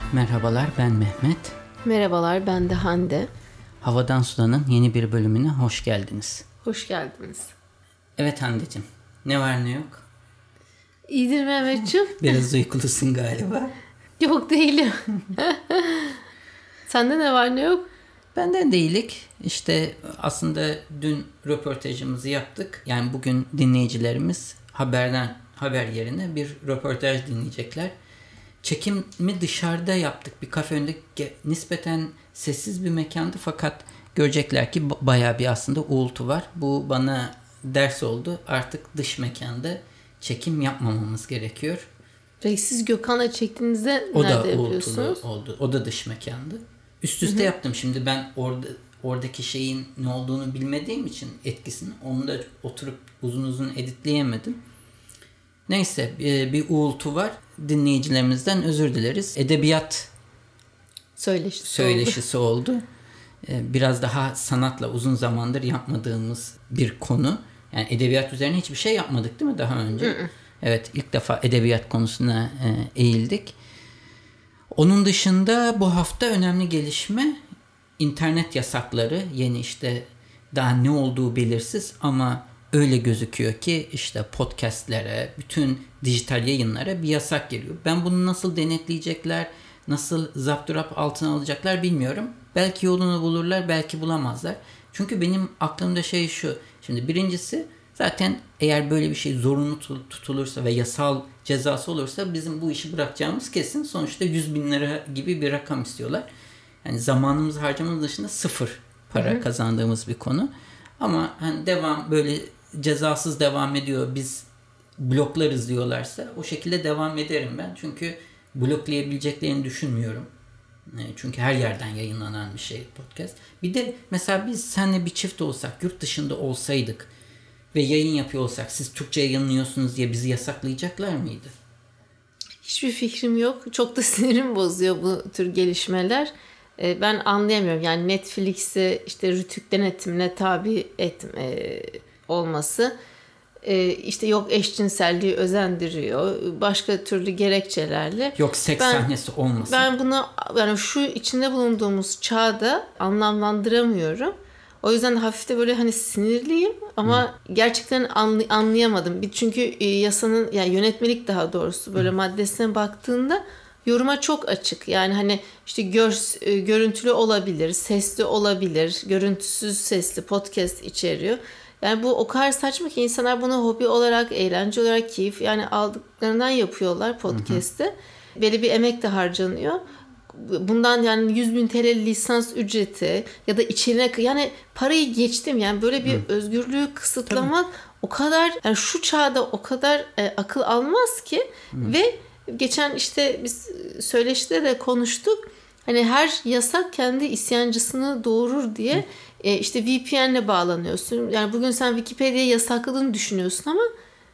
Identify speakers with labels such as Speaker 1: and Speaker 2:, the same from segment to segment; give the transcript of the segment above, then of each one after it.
Speaker 1: Merhabalar, ben Mehmet.
Speaker 2: Merhabalar, ben de Hande.
Speaker 1: Havadan Sudan'ın yeni bir bölümüne hoş geldiniz.
Speaker 2: Hoş geldiniz.
Speaker 1: Evet Hande'cim, ne var ne yok?
Speaker 2: İyidir Mehmetciğim.
Speaker 1: Biraz uykulusun galiba.
Speaker 2: Yok değilim. Sende ne var ne yok?
Speaker 1: Benden de iyilik. İşte aslında dün röportajımızı yaptık. Yani bugün dinleyicilerimiz haber yerine bir röportaj dinleyecekler. Çekimi dışarıda yaptık. Bir kafe önünde nispeten sessiz bir mekandı fakat görecekler ki bayağı bir aslında uğultu var. Bu bana ders oldu. Artık dış mekanda çekim yapmamamız gerekiyor.
Speaker 2: Peki siz Gökhan'la çektiğinizde
Speaker 1: o
Speaker 2: nerede
Speaker 1: da
Speaker 2: yapıyorsunuz?
Speaker 1: uğultulu oldu. O da dış mekandı. Üst üste yaptım. Şimdi ben oradaki şeyin ne olduğunu bilmediğim için etkisini onu da oturup uzun uzun editleyemedim. Neyse bir uğultu var. Dinleyicilerimizden özür dileriz. Edebiyat söyleşisi oldu. Biraz daha sanatla uzun zamandır yapmadığımız bir konu. Yani edebiyat üzerine hiçbir şey yapmadık değil mi daha önce? Evet, ilk defa edebiyat konusuna eğildik. Onun dışında bu hafta önemli gelişme internet yasakları. Yeni işte daha ne olduğu belirsiz ama öyle gözüküyor ki işte podcastlere, bütün dijital yayınlara bir yasak geliyor. Ben bunu nasıl denetleyecekler, nasıl zapturap altına alacaklar bilmiyorum. Belki yolunu bulurlar, belki bulamazlar. Çünkü benim aklımda şey şu. Şimdi birincisi zaten eğer böyle bir şey zorunlu tutulursa ve yasal cezası olursa bizim bu işi bırakacağımız kesin. Sonuçta 100.000 lira gibi bir rakam istiyorlar. Yani zamanımızı harcamamız dışında sıfır para kazandığımız bir konu. Ama hani böyle cezasız devam ediyor, biz bloklarız diyorlarsa o şekilde devam ederim ben. Çünkü bloklayabileceklerini düşünmüyorum. Çünkü her yerden yayınlanan bir şey podcast. Bir de mesela biz seninle bir çift olsak, yurt dışında olsaydık ve yayın yapıyor olsak, siz Türkçe yayınlıyorsunuz diye bizi yasaklayacaklar mıydı?
Speaker 2: Hiçbir fikrim yok. Çok da sinirim bozuyor bu tür gelişmeler. Ben anlayamıyorum. Yani Netflix'i işte Rütük denetimine tabi olması. İşte yok eşcinselliği özendiriyor. Başka türlü gerekçelerle.
Speaker 1: Yok seks sahnesi olmasın.
Speaker 2: Ben bunu yani şu içinde bulunduğumuz çağda anlamlandıramıyorum. O yüzden hafif de böyle hani sinirliyim ama gerçekten anlayamadım. Çünkü yasanın yani yönetmelik daha doğrusu böyle maddesine baktığında yoruma çok açık. Yani hani işte görüntülü olabilir, sesli olabilir, görüntüsüz sesli podcast içeriyor. Yani bu o kadar saçma ki insanlar bunu hobi olarak, eğlence olarak, keyif yani aldıklarından yapıyorlar podcast'te. Böyle bir emek de harcanıyor. Bundan yani 100.000 TL lisans ücreti ya da içeriğine yani parayı geçtim yani böyle bir özgürlüğü kısıtlamak o kadar yani şu çağda o kadar akıl almaz ki ve geçen işte biz söyleşide de konuştuk. Hani her yasak kendi isyancısını doğurur diye işte VPN'le bağlanıyorsun. Yani bugün sen Wikipedia'yı yasakladığını düşünüyorsun ama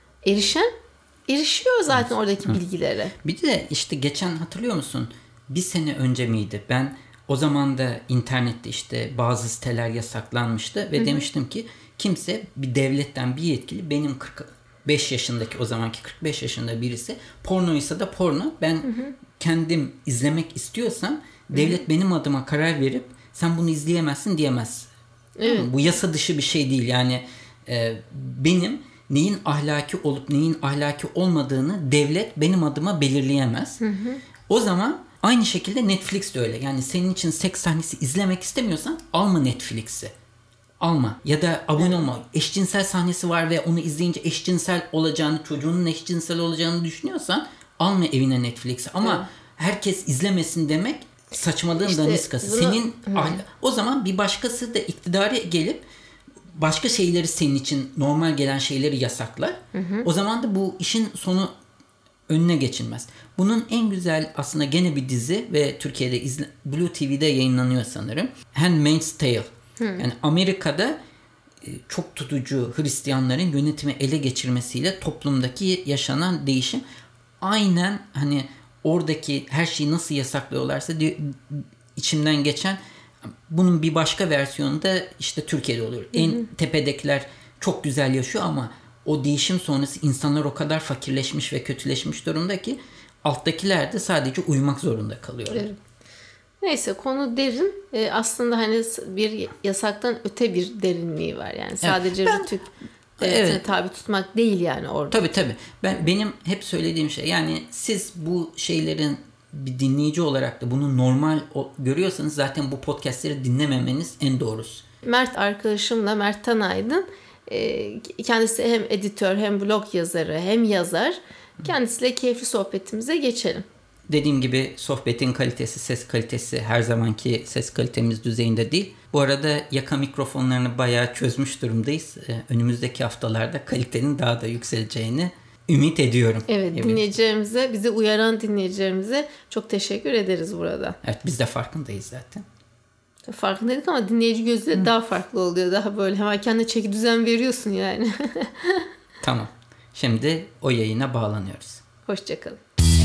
Speaker 2: erişiyor zaten oradaki bilgilere.
Speaker 1: Bir de işte geçen hatırlıyor musun? Bir sene önce miydi? Ben o zaman da internette işte bazı siteler yasaklanmıştı ve demiştim ki kimse bir devletten bir yetkili benim 45 yaşındaki o zamanki 45 yaşında birisi pornoysa da porno ben kendim izlemek istiyorsam devlet benim adıma karar verip sen bunu izleyemezsin diyemez. Evet. Bu yasa dışı bir şey değil yani benim neyin ahlaki olup neyin ahlaki olmadığını devlet benim adıma belirleyemez. O zaman aynı şekilde Netflix de öyle. Yani senin için seks sahnesi izlemek istemiyorsan alma Netflix'i. Alma ya da abone olma. Eşcinsel sahnesi var ve onu izleyince eşcinsel olacağını, çocuğunun eşcinsel olacağını düşünüyorsan alma evine Netflix'i. Ama herkes izlemesin demek saçmalığın işte daniskası. Senin o zaman bir başkası da iktidara gelip başka şeyleri senin için normal gelen şeyleri yasaklar. O zaman da bu işin sonu önüne geçilmez. Bunun en güzel aslında gene bir dizi ve Türkiye'de Blue TV'de yayınlanıyor sanırım. Handmaid's Tale. Yani Amerika'da çok tutucu Hristiyanların yönetimi ele geçirmesiyle toplumdaki yaşanan değişim aynen hani oradaki her şeyi nasıl yasaklıyorlarsa içimden geçen bunun bir başka versiyonu da işte Türkiye'de oluyor. En tepedekiler çok güzel yaşıyor ama o değişim sonrası insanlar o kadar fakirleşmiş ve kötüleşmiş durumda ki alttakiler de sadece uyumak zorunda kalıyorlar.
Speaker 2: Evet. Neyse, konu derin. Aslında hani bir yasaktan öte bir derinliği var. Yani sadece Rütük devletine tabi tutmak değil yani orada.
Speaker 1: Tabii. Benim hep söylediğim şey, yani siz bu şeylerin bir dinleyici olarak da bunu normal görüyorsanız zaten bu podcastleri dinlememeniz en doğrusu.
Speaker 2: Mert arkadaşımla, Mert Tanaydın, kendisi hem editör hem blog yazarı hem yazar. Kendisiyle keyifli sohbetimize geçelim.
Speaker 1: Dediğim gibi sohbetin kalitesi, ses kalitesi her zamanki ses kalitemiz düzeyinde değil. Bu arada yaka mikrofonlarını bayağı çözmüş durumdayız. Önümüzdeki haftalarda kalitenin daha da yükseleceğini ümit ediyorum.
Speaker 2: Evet, dinleyicilerimize, bizi uyaran dinleyicilerimize çok teşekkür ederiz burada.
Speaker 1: Evet, biz de farkındayız zaten.
Speaker 2: Farkındaydık ama dinleyici gözüyle daha farklı oluyor. Daha böyle hemen kendine çeki düzen veriyorsun yani.
Speaker 1: Tamam. Şimdi o yayına bağlanıyoruz.
Speaker 2: Hoşçakalın.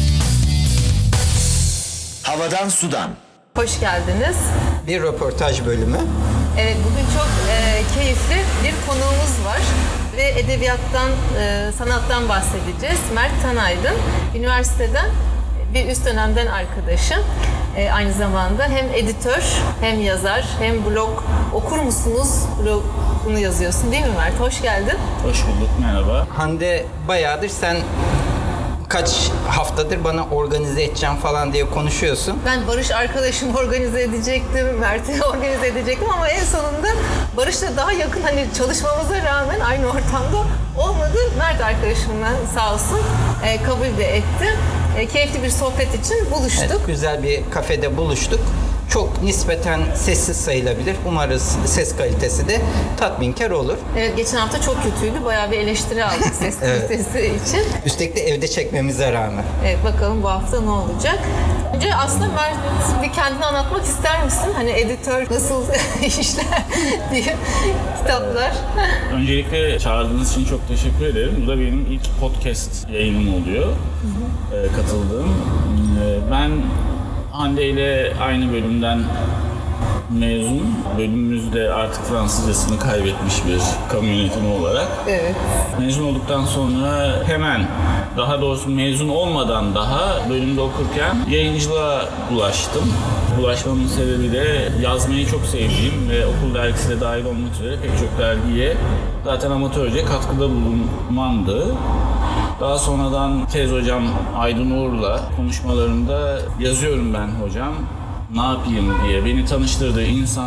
Speaker 3: Havadan sudan.
Speaker 2: Hoş geldiniz.
Speaker 1: Bir röportaj bölümü.
Speaker 2: Evet, bugün çok keyifli bir konuğumuz var. Ve edebiyattan, sanattan bahsedeceğiz. Mert Tanaydın, üniversiteden bir üst dönemden arkadaşım. Aynı zamanda hem editör, hem yazar, hem blog. Okur musunuz? Blogunu yazıyorsun değil mi Mert? Hoş geldin.
Speaker 4: Hoş bulduk, merhaba.
Speaker 1: Hande, bayağıdır sen kaç haftadır bana organize edeceğim falan diye konuşuyorsun.
Speaker 2: Ben Barış arkadaşımı organize edecektim, Mert'i organize edecektim ama en sonunda Barış'la daha yakın, hani çalışmamıza rağmen aynı ortamda olmadı. Mert arkadaşımla sağ olsun kabul de etti. Keyifli bir sohbet için buluştuk.
Speaker 1: Evet, güzel bir kafede buluştuk. Çok nispeten sessiz sayılabilir. Umarız ses kalitesi de tatminkar olur.
Speaker 2: Evet, geçen hafta çok kötüydü. Bayağı bir eleştiri aldık ses kalitesi için.
Speaker 1: Üstelik de evde çekmemize rağmen.
Speaker 2: Evet, bakalım bu hafta ne olacak. Önce aslında Mert, bir kendini anlatmak ister misin? Hani editör nasıl işler diye kitaplar.
Speaker 4: Öncelikle çağırdığınız için çok teşekkür ederim. Bu da benim ilk podcast yayınım oluyor. Katıldığım. Ben Hande ile aynı bölümden mezun. Bölümümüzde artık Fransızcasını kaybetmiş bir kamu yönetimi olarak.
Speaker 2: Evet.
Speaker 4: Mezun olduktan sonra hemen, daha doğrusu mezun olmadan daha bölümde okurken yayıncılığa ulaştım. Ulaşmamın sebebi de yazmayı çok sevdiğim ve okul dergisi de dahil olmak üzere pek çok dergiye zaten amatörce katkıda bulunmamdı. Daha sonradan tez hocam Aydın Uğur'la konuşmalarında yazıyorum ben hocam, ne yapayım diye beni tanıştırdığı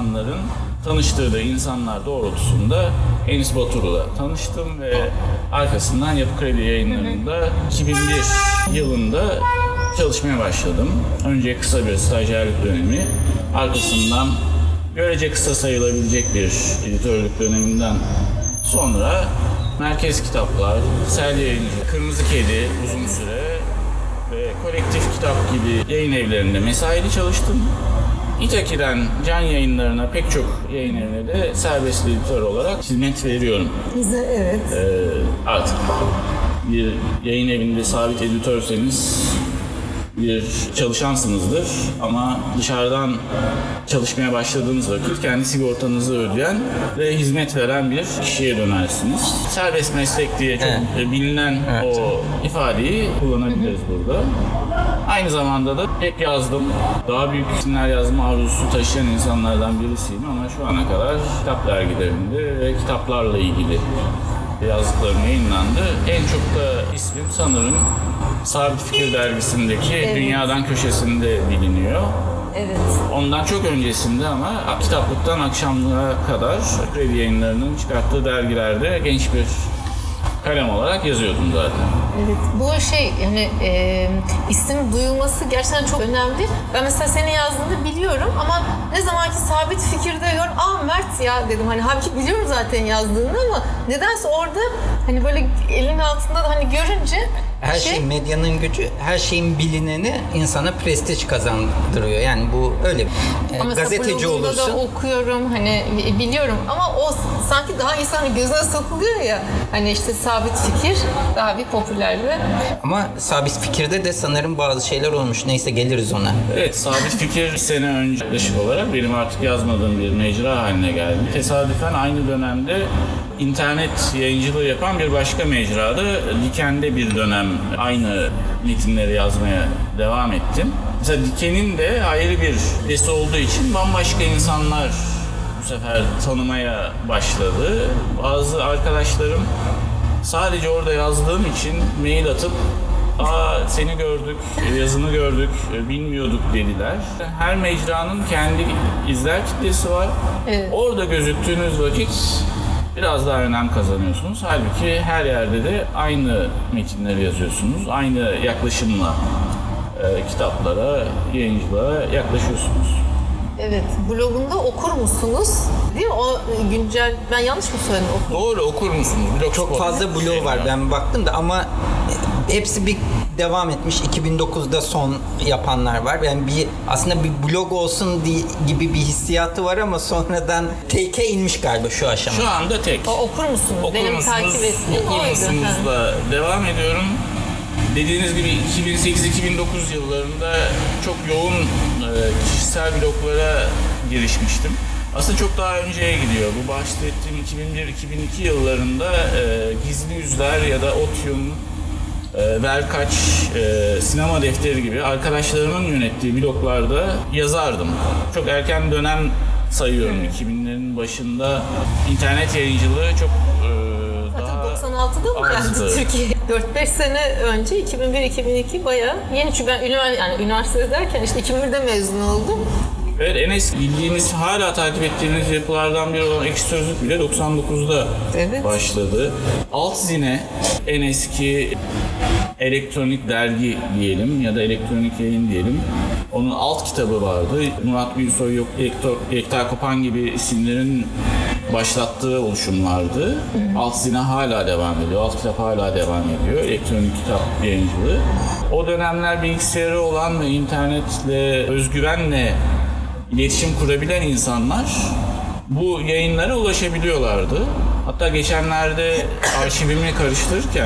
Speaker 4: insanlar doğrultusunda Enis Batur'la tanıştım ve arkasından Yapı Kredi Yayınları'nda 2001 yılında çalışmaya başladım. Önce kısa bir stajyerlik dönemi, arkasından görece kısa sayılabilecek bir editörlük döneminden sonra Merkez Kitaplar, Sel Yayıncı, Kırmızı Kedi uzun süre ve Kolektif Kitap gibi yayın evlerinde mesaili çalıştım. İtaki'den Can Yayınları'na, pek çok yayın evine de serbest editör olarak hizmet veriyorum.
Speaker 2: Güzel, evet.
Speaker 4: Artık bir yayın evinde sabit editörseniz bir çalışansınızdır ama dışarıdan çalışmaya başladığınız vakit kendi sigortanızı ödeyen ve hizmet veren bir kişiye dönersiniz. Serbest meslek diye çok bilinen o ifadeyi kullanabiliriz burada. Aynı zamanda da hep yazdım. Daha büyük isimler yazma arzusu taşıyan insanlardan birisiyim ama şu ana kadar kitap dergilerinde ve kitaplarla ilgili yazdıklarım yayınlandı. En çok da ismim sanırım Sabit Fikir dergisindeki Dünyadan Köşesinde biliniyor.
Speaker 2: Evet.
Speaker 4: Ondan çok öncesinde ama kitaplıktan akşamlara kadar Kredi Yayınları'nın çıkarttığı dergilerde genç bir kalem olarak yazıyordum zaten.
Speaker 2: Evet, bu yani isim duyulması gerçekten çok önemli. Ben mesela senin yazdığını biliyorum ama ne zamanki Sabit Fikir'de görüyorum, Mert ya dedim, hani halbuki biliyorum zaten yazdığını ama nedense orada hani böyle elin altında da hani görünce
Speaker 1: her şey medyanın gücü, her şeyin bilineni insana prestij kazandırıyor. Yani bu öyle. Gazeteci olursun.
Speaker 2: Da okuyorum, hani biliyorum ama o sanki daha insanın gözüne sokuluyor ya. Hani işte Sabit Fikir daha bir popülerdi.
Speaker 1: Ama Sabit Fikir'de de sanırım bazı şeyler olmuş. Neyse, geliriz ona.
Speaker 4: Evet, Sabit Fikir bir sene önce yaklaşık olarak benim artık yazmadığım bir mecra haline geldi. Tesadüfen aynı dönemde internet yayıncılığı yapan bir başka mecrada Diken'de bir dönem aynı metinleri yazmaya devam ettim. Mesela Diken'in de ayrı bir kitlesi olduğu için bambaşka insanlar bu sefer tanımaya başladı. Bazı arkadaşlarım sadece orada yazdığım için mail atıp seni gördük, yazını gördük, bilmiyorduk dediler. Her mecranın kendi izler kitlesi var.
Speaker 2: Evet.
Speaker 4: Orada gözüktüğünüz vakit biraz daha önem kazanıyorsunuz. Halbuki her yerde de aynı metinleri yazıyorsunuz. Aynı yaklaşımla kitaplara, yayıncılığa yaklaşıyorsunuz.
Speaker 2: Evet, blogunda okur musunuz? Değil mi? O güncel, ben yanlış mı söyledim?
Speaker 4: Doğru, okur musunuz?
Speaker 1: Çok fazla blog var, ben baktım da, ama hepsi bir devam etmiş. 2009'da son yapanlar var. Yani aslında bir blog olsun gibi bir hissiyatı var ama sonradan take'e inmiş galiba şu aşamada.
Speaker 4: Şu anda tek.
Speaker 2: Okur musunuz? Benim takip ettiğim
Speaker 4: okur
Speaker 2: oydu.
Speaker 4: musunuzla devam ediyorum. Dediğiniz gibi 2008-2009 yıllarında çok yoğun kişisel bloglara girişmiştim. Aslında çok daha önceye gidiyor. Bu bahsettiğim 2001-2002 yıllarında Gizli Yüzler ya da Otyum, Verkaç, Sinema Defteri gibi arkadaşlarımın yönettiği bloglarda yazardım. Çok erken dönem sayıyorum. 2000'lerin başında internet yayıncılığı çok daha
Speaker 2: 96'da mı geldi Türkiye? 4-5 sene önce 2001-2002 bayağı yeni, çünkü ben üniversite derken işte 2001'de mezun oldum.
Speaker 4: Evet, en eski bildiğimiz, hala takip ettiğimiz yapılardan biri olan Ekşi Sözlük bile 99'da başladı. Altzine en eski elektronik dergi diyelim ya da elektronik yayın diyelim. Onun alt kitabı vardı. Murat Gülsoy, Yekta Kopan gibi isimlerin başlattığı oluşumlardı. Altzine hala devam ediyor. Alt kitap hala devam ediyor. Elektronik kitap yayıncılığı. O dönemler bilgisayarı olan ve internetle, özgüvenle iletişim kurabilen insanlar bu yayınlara ulaşabiliyorlardı. Hatta geçenlerde arşivimi karıştırırken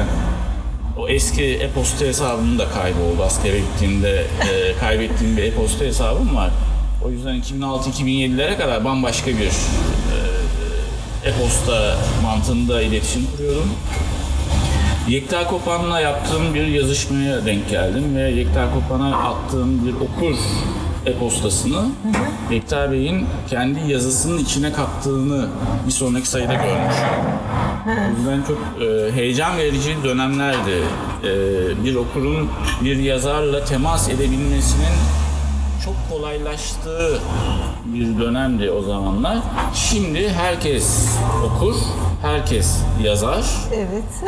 Speaker 4: o eski e-posta hesabım da kayboldu. Askere gittiğimde kaybettiğim bir e-posta hesabım var. O yüzden 2006-2007'lere kadar bambaşka bir e-posta mantığında iletişim kuruyorum. Yekta Kopan'la yaptığım bir yazışmaya denk geldim ve Yekta Kopan'a attığım bir okur e-postasını Yekta Bey'in kendi yazısının içine kattığını bir sonraki sayıda görmüştüm. O yüzden çok heyecan verici dönemlerdi. Bir okurun bir yazarla temas edebilmesinin çok kolaylaştığı bir dönemdi o zamanlar. Şimdi herkes okur, herkes yazar.
Speaker 2: Evet.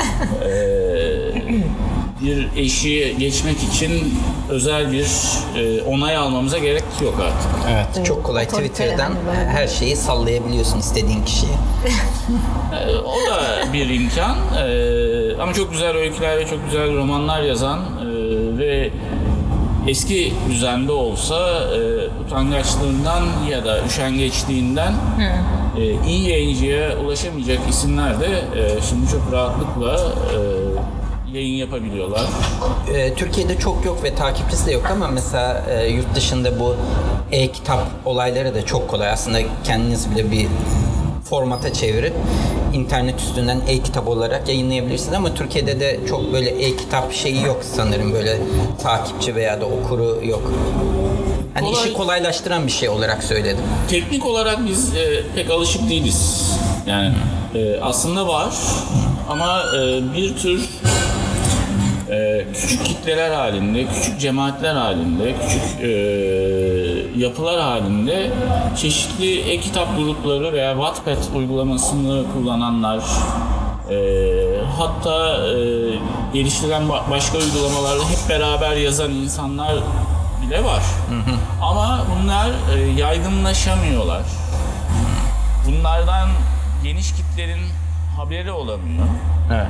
Speaker 4: Bir eşiği geçmek için özel bir onay almamıza gerek yok artık.
Speaker 1: Evet, çok kolay Twitter'dan her şeyi sallayabiliyorsun istediğin kişiye.
Speaker 4: O da bir imkan. Ama çok güzel öyküler ve çok güzel romanlar yazan ve eski düzende olsa utangaçlığından ya da üşengeçliğinden iyi yayıncıya ulaşamayacak isimler de şimdi çok rahatlıkla yayın yapabiliyorlar.
Speaker 1: Türkiye'de çok yok ve takipçisi de yok ama mesela yurt dışında bu e-kitap olayları da çok kolay. Aslında kendiniz bile bir formata çevirip internet üstünden e-kitap olarak yayınlayabilirsiniz ama Türkiye'de de çok böyle e-kitap şeyi yok sanırım, böyle takipçi veya da okuru yok. Hani işi kolaylaştıran bir şey olarak söyledim.
Speaker 4: Teknik olarak biz pek alışık değiliz. Yani aslında var ama bir tür küçük kitleler halinde, küçük cemaatler halinde, küçük yapılar halinde çeşitli e-kitap grupları veya Wattpad uygulamasını kullananlar, hatta geliştirilen başka uygulamalarla hep beraber yazan insanlar bile var. Ama bunlar yaygınlaşamıyorlar. Bunlardan geniş kitlerin haberi olamıyor.
Speaker 1: Evet.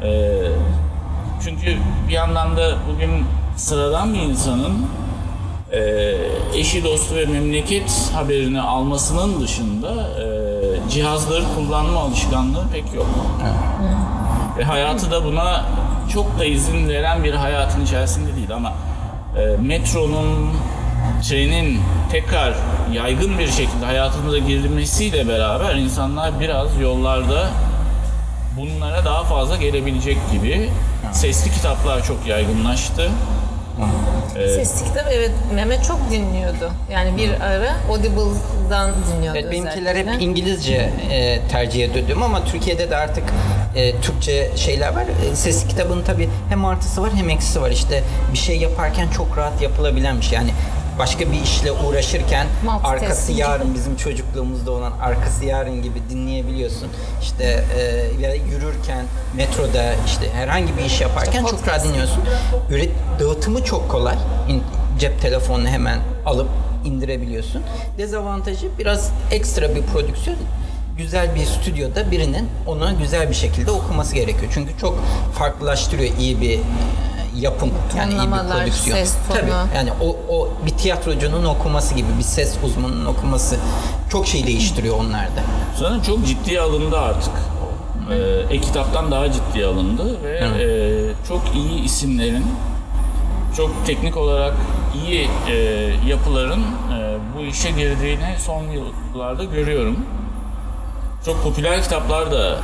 Speaker 4: Çünkü bir yandan da bugün sıradan bir insanın eşi, dostu ve memleket haberini almasının dışında cihazları kullanma alışkanlığı pek yok. Ve hayatı da buna çok da izin veren bir hayatın içerisinde değil ama metronun, trenin tekrar yaygın bir şekilde hayatımıza girmesiyle beraber insanlar biraz yollarda bunlara daha fazla gelebilecek gibi. Sesli kitaplar çok yaygınlaştı.
Speaker 2: Sesli kitap evet Mehmet çok dinliyordu. Yani bir ara Audible'dan dinliyordu.
Speaker 1: Evet, benimkiler
Speaker 2: özellikle.
Speaker 1: hep İngilizce tercih ediyordum ama Türkiye'de de artık Türkçe şeyler var. Sesli kitabın tabii hem artısı var hem eksisi var. İşte bir şey yaparken çok rahat yapılabilen bir şey. Yani başka bir işle uğraşırken arkası yarın, bizim çocukluğumuzda olan arkası yarın gibi dinleyebiliyorsun. İşte ya yürürken, metroda, işte herhangi bir iş yaparken
Speaker 2: İşte
Speaker 1: çok rahat dinliyorsun. Dağıtımı çok kolay. Cep telefonunu hemen alıp indirebiliyorsun. Dezavantajı biraz ekstra bir prodüksiyon. Güzel bir stüdyoda birinin onu güzel bir şekilde okuması gerekiyor. Çünkü çok farklılaştırıyor iyi bir yapım, yani iyi bir prodüksiyon.
Speaker 2: Ses tonu.
Speaker 1: Tabii yani o bir tiyatrocunun okuması gibi, bir ses uzmanının okuması çok şey değiştiriyor onlarda.
Speaker 4: Sanırım çok ciddiye alındı artık. E-kitaptan daha ciddiye alındı ve çok iyi isimlerin, çok teknik olarak iyi yapıların bu işe girdiğini son yıllarda görüyorum. Çok popüler kitaplar da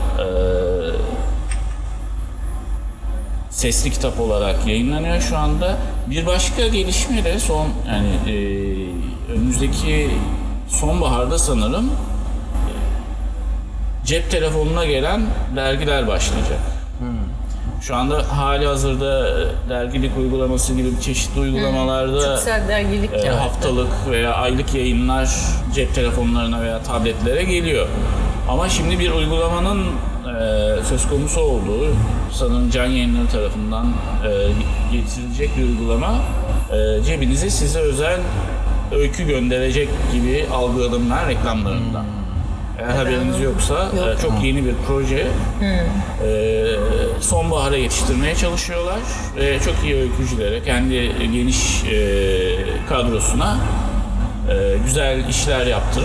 Speaker 4: sesli kitap olarak yayınlanıyor şu anda. Bir başka gelişme de önümüzdeki sonbaharda sanırım cep telefonuna gelen dergiler başlayacak. Şu anda hali hazırda dergilik uygulaması gibi çeşitli uygulamalarda
Speaker 2: Türksel dergilik
Speaker 4: haftalık veya aylık yayınlar cep telefonlarına veya tabletlere geliyor. Ama şimdi bir uygulamanın söz konusu olduğu, sanırım Can Yayınları tarafından getirilecek bir uygulama, cebinize size özel öykü gönderecek gibi algıladım ben reklamlarından. Eğer haberiniz yoksa çok yeni bir proje. Sonbahara yetiştirmeye çalışıyorlar ve çok iyi öykücülere, kendi geniş kadrosuna güzel işler yaptırıp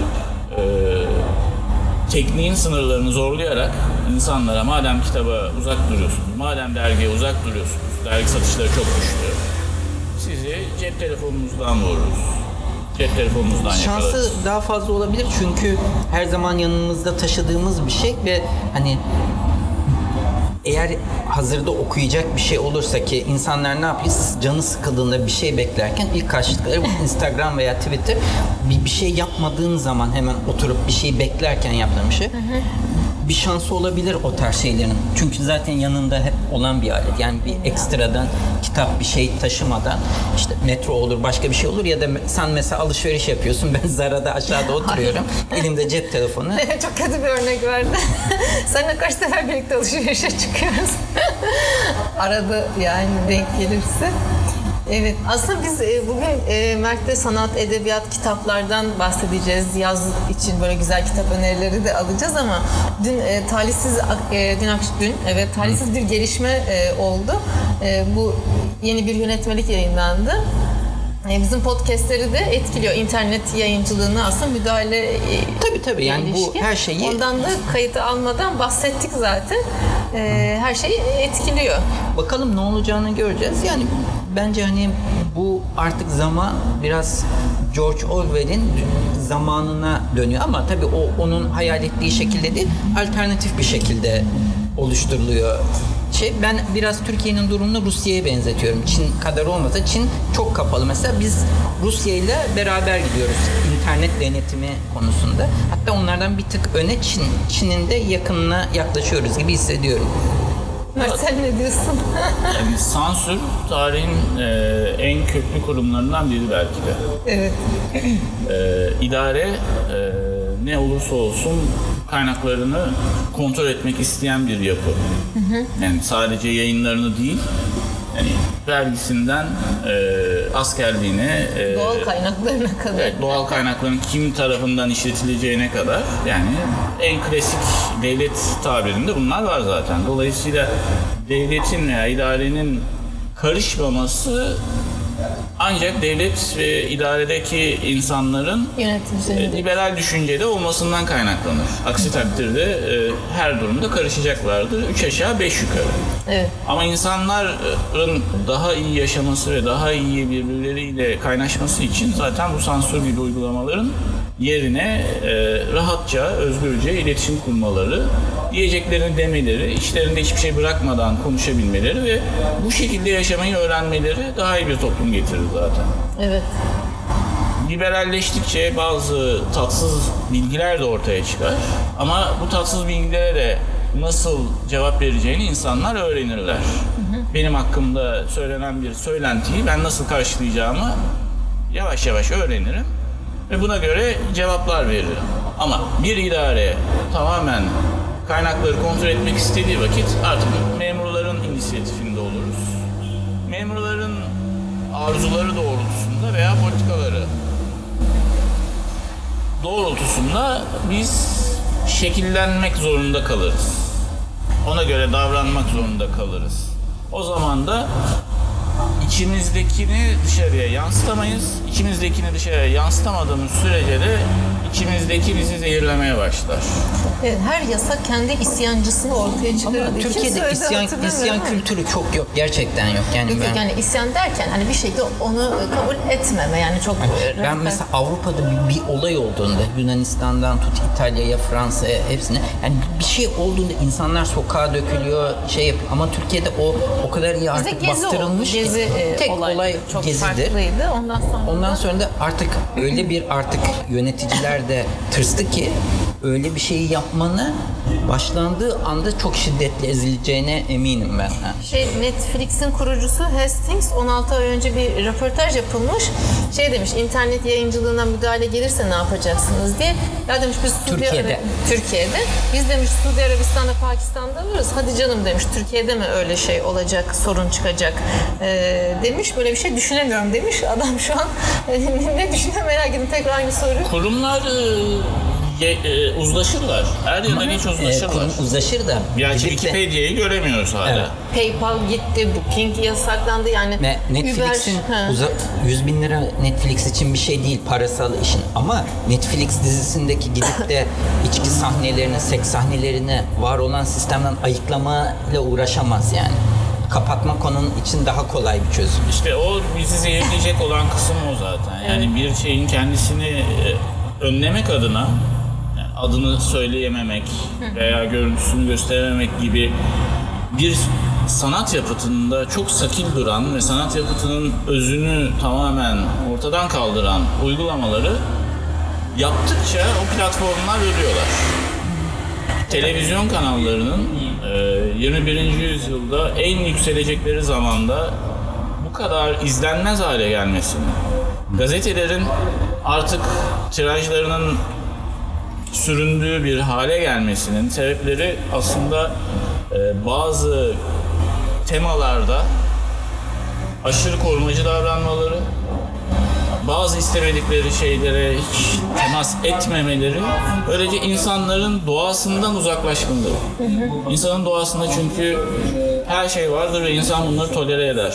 Speaker 4: tekniğin sınırlarını zorlayarak insanlara, madem kitaba uzak duruyorsunuz, madem dergiye uzak duruyorsunuz, dergi satışları çok düştü, sizi cep telefonunuzdan vururuz. Cep telefonunuzdan yakalarız.
Speaker 1: Şansı daha fazla olabilir çünkü her zaman yanımızda taşıdığımız bir şey ve hani eğer hazırda okuyacak bir şey olursa, ki insanlar ne yapıyor? Canı sıkıldığında bir şey beklerken ilk karşılıkları Instagram veya Twitter. Bir şey yapmadığın zaman hemen oturup bir şey beklerken yaptığın bir şey. Bir şansı olabilir o tarz şeylerin. Çünkü zaten yanında hep olan bir alet. Yani bir ekstradan kitap bir şey taşımadan, işte metro olur, başka bir şey olur ya da sen mesela alışveriş yapıyorsun. Ben Zara'da aşağıda oturuyorum. Elimde cep telefonu.
Speaker 2: Çok kötü bir örnek verdi. Seninle kaç sefer birlikte alışverişe çıkıyoruz. Arada yani denk gelirse. Evet, aslında biz bugün Mert'te sanat, edebiyat, kitaplardan bahsedeceğiz. Yaz için böyle güzel kitap önerileri de alacağız ama dün talihsiz bir gelişme oldu. Bu yeni bir yönetmelik yayınlandı. Bizim podcastleri de etkiliyor. İnternet yayıncılığına aslında müdahale
Speaker 1: Tabii yani
Speaker 2: ilişkin.
Speaker 1: Bu her şeyi...
Speaker 2: Ondan da kayıtı almadan bahsettik zaten. Her şeyi etkiliyor.
Speaker 1: Bakalım ne olacağını göreceğiz. Yani bence hani bu artık zaman biraz George Orwell'in zamanına dönüyor ama tabii o onun hayal ettiği şekilde değil, alternatif bir şekilde oluşturuluyor. Ben biraz Türkiye'nin durumunu Rusya'ya benzetiyorum. Çin kadar olmasa, Çin çok kapalı. Mesela biz Rusya ile beraber gidiyoruz internet denetimi konusunda. Hatta onlardan bir tık öne Çin'in de yakınına yaklaşıyoruz gibi hissediyorum.
Speaker 2: Mert sen ne diyorsun?
Speaker 4: Yani sansür tarihin en köklü kurumlarından biri belki de.
Speaker 2: Evet.
Speaker 4: İdare ne olursa olsun kaynaklarını kontrol etmek isteyen bir yapı. Yani sadece yayınlarını değil, yani vergisinden askerliğine,
Speaker 2: Doğal kaynaklarına kadar.
Speaker 4: Evet, doğal kaynakların kim tarafından işletileceğine kadar, yani en klasik devlet tabirinde bunlar var zaten. Dolayısıyla devletin veya idarenin karışmaması ancak devlet ve idaredeki insanların liberal düşüncede olmasından kaynaklanır. Aksi takdirde her durumda karışacaklardır. 3 aşağı 5 yukarı.
Speaker 2: Evet.
Speaker 4: Ama insanların daha iyi yaşaması ve daha iyi birbirleriyle kaynaşması için zaten bu sansür gibi uygulamaların yerine rahatça, özgürce iletişim kurmaları, diyeceklerini demeleri, içlerinde hiçbir şey bırakmadan konuşabilmeleri ve bu şekilde yaşamayı öğrenmeleri daha iyi bir toplum getirir zaten.
Speaker 2: Evet.
Speaker 4: Liberalleştikçe bazı tatsız bilgiler de ortaya çıkar. Ama bu tatsız bilgilere de nasıl cevap vereceğini insanlar öğrenirler. Benim hakkımda söylenen bir söylentiyi ben nasıl karşılayacağımı yavaş yavaş öğrenirim ve buna göre cevaplar veririm. Ama bir idare tamamen kaynakları kontrol etmek istediği vakit artık memurların inisiyatifinde oluruz. Memurların arzuları doğrultusunda veya politikaları doğrultusunda biz şekillenmek zorunda kalırız. Ona göre davranmak zorunda kalırız. O zaman da içimizdekini dışarıya yansıtamayız. İçimizdekini dışarıya yansıtamadığımız sürece de içimizdeki bizi zehirlemeye başlar.
Speaker 2: Evet, her yasa kendi isyancısını ortaya çıkarır.
Speaker 1: Ama Türkiye'de isyan kültürü çok yok. Gerçekten yok.
Speaker 2: Yani isyan derken hani bir şekilde onu kabul etmeme yani çok...
Speaker 1: Ben mesela Avrupa'da bir olay olduğunda Yunanistan'dan tut İtalya'ya, Fransa'ya hepsine yani bir şey olduğunda insanlar sokağa dökülüyor yapıyor. Ama Türkiye'de o kadar iyi artık bastırılmış ki. Tek olay
Speaker 2: çok
Speaker 1: Gezi'dir.
Speaker 2: Farklıydı.
Speaker 1: Ondan sonra da artık öyle bir yöneticiler de tırstı ki öyle bir şeyi yapmanı başlandığı anda çok şiddetli ezileceğine eminim ben.
Speaker 2: Netflix'in kurucusu Hastings 16 ay önce bir röportaj yapılmış. Demiş, internet yayıncılığına müdahale gelirse ne yapacaksınız diye. Ya demiş biz Türkiye'de. Biz demiş Suudi Arabistan'da, Pakistan'da varız. Hadi canım demiş, Türkiye'de mi öyle şey olacak, sorun çıkacak demiş. Böyle bir şey düşünemiyorum demiş. Adam şu an ne düşünüyor merak edin, tekrar aynı soru.
Speaker 4: Kurumlar uzlaşırlar. Her yılda geç uzlaşırlar.
Speaker 1: Uzlaşır da.
Speaker 4: Gerçi Wikipedia'yı göremiyoruz hala. Evet.
Speaker 2: PayPal gitti, Booking yasaklandı yani.
Speaker 1: Netflix'in 100 bin lira Netflix için bir şey değil, parasal işin. Ama Netflix dizisindeki gidip de içki sahnelerini, seks sahnelerini var olan sistemden ayıklamayla uğraşamaz yani. Kapatmak onun için daha kolay bir çözüm.
Speaker 4: İşte o bizi zehirleyecek olan kısım o zaten. Yani bir şeyin kendisini önlemek adına adını söyleyememek veya görüntüsünü gösterememek gibi bir sanat yapıtında çok sakil duran ve sanat yapıtının özünü tamamen ortadan kaldıran uygulamaları yaptıkça o platformlar ölüyorlar. Televizyon kanallarının 21. yüzyılda en yükselecekleri zamanda bu kadar izlenmez hale gelmesini, gazetelerin artık tirajlarının süründüğü bir hale gelmesinin sebepleri aslında bazı temalarda aşırı korumacı davranmaları, bazı istemedikleri şeylere hiç temas etmemeleri, böylece insanların doğasından uzaklaşmaları. İnsanın doğasında çünkü her şey vardır ve insan bunları tolere eder.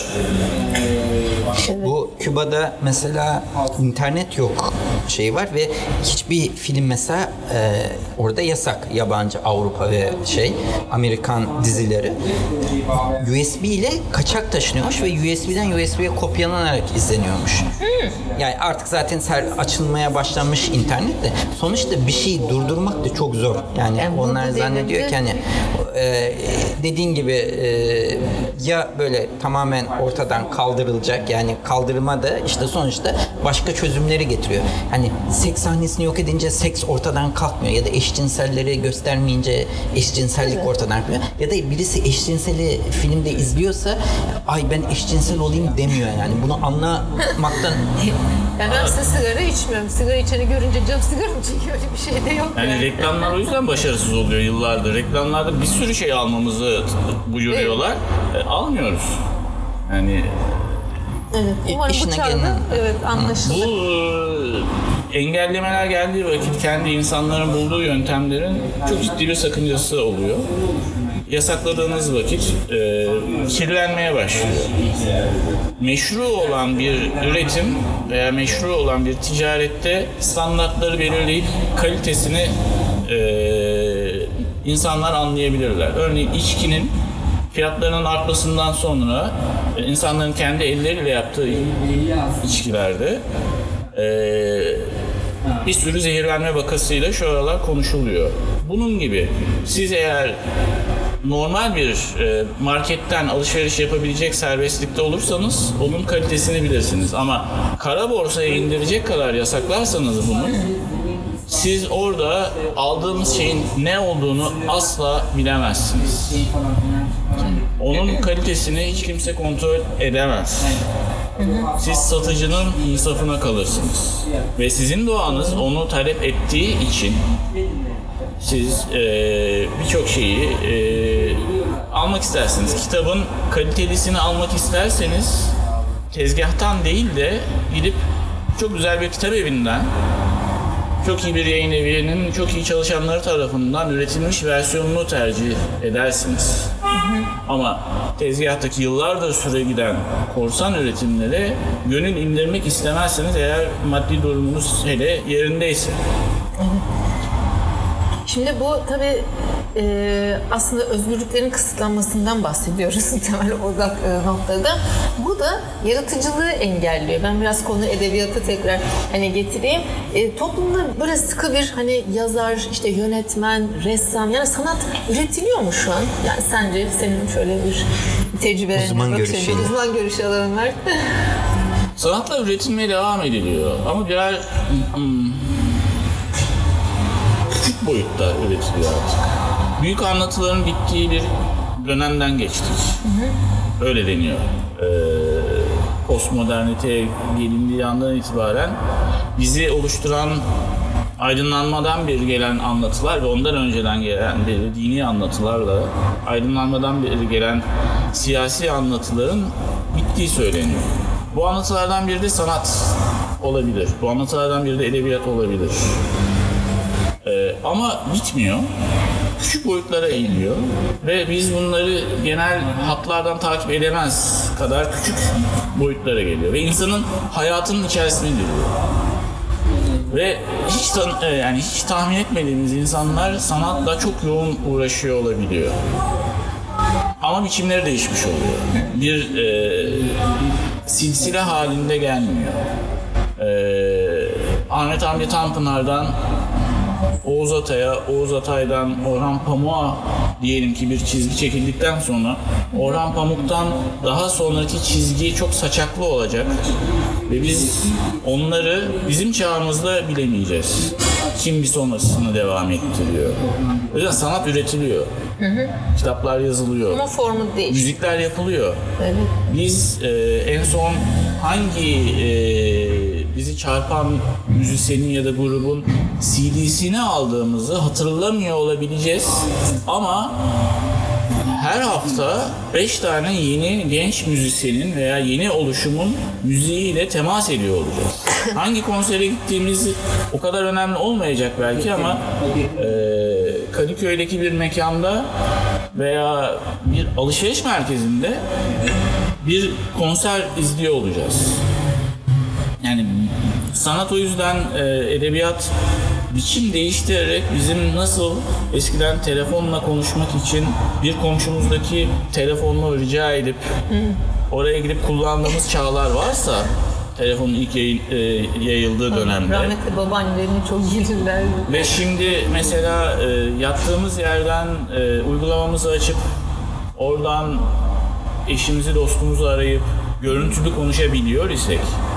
Speaker 1: Bu Küba'da mesela internet yok var ve hiçbir film mesela orada yasak, yabancı, Avrupa ve Amerikan dizileri. USB ile kaçak taşınıyormuş ve USB'den USB'ye kopyalanarak izleniyormuş. Yani artık zaten açılmaya başlanmış internet de sonuçta bir şeyi durdurmak da çok zor. Yani onlar zannediyor ki hani dediğin gibi ya böyle tamamen ortadan kaldırılacak, yani kaldırma da işte sonuçta başka çözümleri getiriyor. Hani seks sahnesini yok edince seks ortadan kalkmıyor ya da eşcinselleri göstermeyince eşcinsellik ortadan kalkmıyor. Ya da birisi eşcinseli filmde izliyorsa ay ben eşcinsel olayım demiyor yani. Bunu anlamaktan
Speaker 2: yani ben size sigara içmiyorum. Sigara içeni görünce canım sigara mı çekiyor, öyle bir şey de yok.
Speaker 4: Yani reklamlar o yüzden başarısız oluyor yıllardır. Reklamlarda bir sürü şey almamızı buyuruyorlar. Almıyoruz. Yani
Speaker 2: evet, umarım bu çağda anlaşılır.
Speaker 4: Bu engellemeler geldiği vakit kendi insanların bulduğu yöntemlerin çok ciddi bir sakıncası oluyor. Yasakladığınız vakit kirlenmeye başlıyor. Meşru olan bir üretim veya meşru olan bir ticarette standartları belirleyip kalitesini insanlar anlayabilirler. Örneğin içkinin fiyatlarının artmasından sonra insanların kendi elleriyle yaptığı içkilerde bir sürü zehirlenme vakasıyla şu aralar konuşuluyor. Bunun gibi siz eğer normal bir marketten alışveriş yapabilecek serbestlikte olursanız onun kalitesini bilirsiniz. Ama kara borsaya indirecek kadar yasaklarsanız bunu, siz orada aldığınız şeyin ne olduğunu asla bilemezsiniz. Onun kalitesini hiç kimse kontrol edemez. Siz satıcının insafına kalırsınız. Ve sizin doğanız onu talep ettiği için siz birçok şeyi almak istersiniz. Kitabın kalitelisini almak isterseniz tezgahtan değil de gidip çok güzel bir kitap evinden, çok iyi bir yayın evinin çok iyi çalışanları tarafından üretilmiş versiyonunu tercih edersiniz. Ama tezgahtaki yıllardır süre giden korsan üretimlere gönül indirmek istemezseniz, eğer maddi durumunuz hele yerindeyse.
Speaker 2: Şimdi bu tabii aslında özgürlüklerin kısıtlanmasından bahsediyoruz temel odak noktada. Bu da yaratıcılığı engelliyor. Ben biraz konu edebiyatı tekrar getireyim. Toplumda böyle sıkı bir yazar, işte yönetmen, ressam, yani sanat üretiliyor mu şu an? Yani sence senin şöyle bir tecrübelerin, uzman görüşü alalım var.
Speaker 4: Sanatla üretilmeye devam ediliyor ama birer küçük boyutta üretiliyor artık. Büyük anlatıların bittiği bir dönemden geçtik. Öyle deniyor. Postmoderniteye gelindiği andan itibaren bizi oluşturan aydınlanmadan beri gelen anlatılar ve ondan önceden gelen dini anlatılarla aydınlanmadan beri gelen siyasi anlatıların bittiği söyleniyor. Bu anlatılardan biri de sanat olabilir. Bu anlatılardan biri de edebiyat olabilir. Ama bitmiyor. Küçük boyutlara eğiliyor ve biz bunları genel hatlardan takip edemez kadar küçük boyutlara geliyor ve insanın hayatının içerisine giriyor. Ve hiç tahmin etmediğimiz insanlar sanatla çok yoğun uğraşıyor olabiliyor. Ama biçimleri değişmiş oluyor. Bir silsile halinde gelmiyor. Ahmet Hamdi Tanpınar'dan Oğuz Atay'a, Oğuz Atay'dan Orhan Pamuk'a diyelim ki bir çizgi çekildikten sonra Orhan Pamuk'tan daha sonraki çizgi çok saçaklı olacak ve biz onları bizim çağımızda bilemeyeceğiz. Kim bir sonrasını devam ettiriyor. O yüzden sanat üretiliyor. Kitaplar yazılıyor.
Speaker 2: Ama formu değil.
Speaker 4: Müzikler yapılıyor.
Speaker 2: Evet.
Speaker 4: Biz en son hangi bizi çarpan müzisyenin ya da grubun CD'sini aldığımızı hatırlamıyor olabileceğiz. Ama her hafta 5 tane yeni genç müzisyenin veya yeni oluşumun müziğiyle temas ediyor olacağız. Hangi konsere gittiğimiz o kadar önemli olmayacak belki ama Kadıköy'deki bir mekanda veya bir alışveriş merkezinde bir konser izliyor olacağız. Yani sanat o yüzden edebiyat biçim değiştirerek bizim nasıl eskiden telefonla konuşmak için bir komşumuzdaki telefonla rica edip oraya gidip kullandığımız çağlar varsa telefonun ilk yayıldığı dönemde.
Speaker 2: Rahmetli babaannelerine çok gelirlerdi.
Speaker 4: Ve şimdi mesela yattığımız yerden uygulamamızı açıp oradan eşimizi dostumuzu arayıp görüntülü konuşabiliyor isek,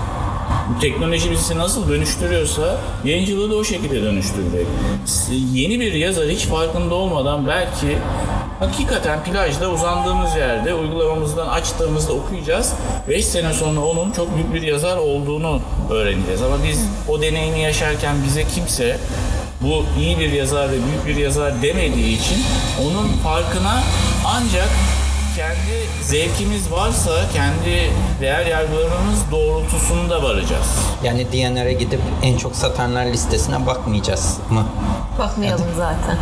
Speaker 4: bu teknoloji bizi nasıl dönüştürüyorsa yayıncılığı da o şekilde dönüştürecek. Yeni bir yazar hiç farkında olmadan belki hakikaten plajda uzandığımız yerde uygulamamızdan açtığımızda okuyacağız. 5 sene sonra onun çok büyük bir yazar olduğunu öğreneceğiz. Ama biz o deneyimi yaşarken bize kimse bu iyi bir yazar ve büyük bir yazar demediği için onun farkına ancak kendi zevkimiz varsa, kendi değer yargılarımız doğrultusunda varacağız.
Speaker 1: Yani D&R'e gidip en çok satanlar listesine bakmayacağız mı?
Speaker 2: Bakmayalım zaten.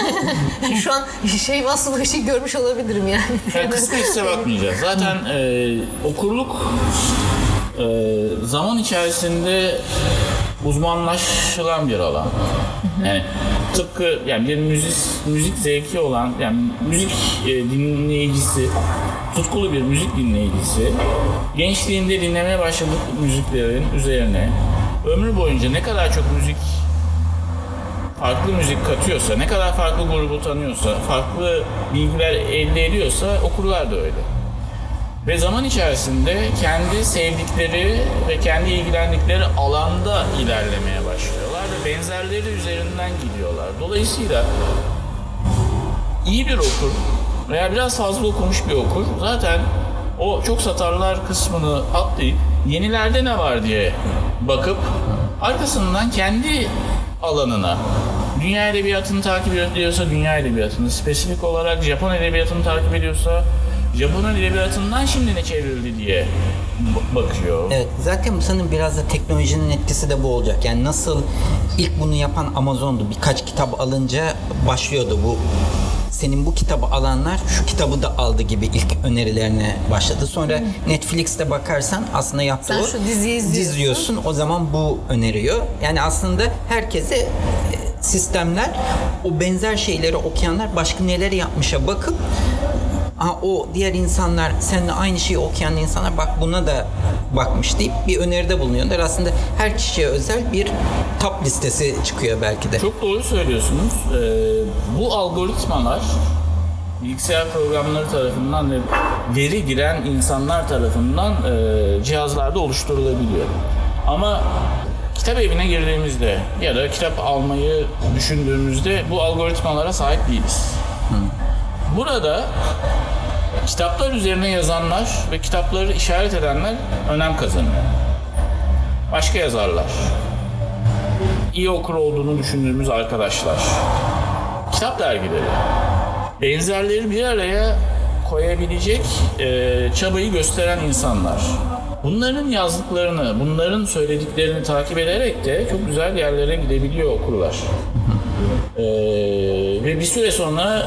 Speaker 2: Şu an nasıl bir şey görmüş olabilirim yani.
Speaker 4: Yani kısmetse bakmayacağız. Zaten okurluk zaman içerisinde uzmanlaşılan bir alan. Yani tıpkı bir müzik zevki olan, yani müzik dinleyicisi, tutkulu bir müzik dinleyicisi gençliğinde dinlemeye başladığı müziklerin üzerine ömrü boyunca ne kadar çok farklı müzik katıyorsa, ne kadar farklı grubu tanıyorsa, farklı bilgiler elde ediyorsa okurlar da öyle. Ve zaman içerisinde kendi sevdikleri ve kendi ilgilendikleri alanda ilerlemeye başlıyorlar ve benzerleri üzerinden gidiyorlar. Dolayısıyla iyi bir okur veya biraz fazla okumuş bir okur zaten o çok satarlar kısmını atlayıp yenilerde ne var diye bakıp arkasından kendi alanına, dünya edebiyatını takip ediyorsa dünya edebiyatını, spesifik olarak Japon edebiyatını takip ediyorsa Japon edebiyatından şimdi ne çevrildi diye bakıyor.
Speaker 1: Evet, zaten sanırım biraz da teknolojinin etkisi de bu olacak. Yani nasıl ilk bunu yapan Amazon'du, birkaç kitap alınca başlıyordu bu. Senin bu kitabı alanlar şu kitabı da aldı gibi ilk önerilerine başladı. Sonra Netflix'te bakarsan aslında yaptığı
Speaker 2: sen şu diziyi
Speaker 1: izliyorsun. O zaman bu öneriyor. Yani aslında herkese sistemler o benzer şeyleri okuyanlar başka neler yapmışa bakıp o diğer insanlar seninle aynı şeyi okuyan insanlar bak buna da bakmış deyip bir öneride bulunuyorlar. Aslında her kişiye özel bir top listesi çıkıyor belki de.
Speaker 4: Çok doğru söylüyorsunuz. Bu algoritmalar bilgisayar programları tarafından ve veri giren insanlar tarafından cihazlarda oluşturulabiliyor. Ama kitap evine girdiğimizde ya da kitap almayı düşündüğümüzde bu algoritmalara sahip değiliz. Burada kitaplar üzerine yazanlar ve kitapları işaret edenler önem kazanıyor. Başka yazarlar, iyi okur olduğunu düşündüğümüz arkadaşlar, kitap dergileri, benzerleri bir araya koyabilecek çabayı gösteren insanlar. Bunların yazdıklarını, bunların söylediklerini takip ederek de çok güzel yerlere gidebiliyor okurlar. Ve bir süre sonra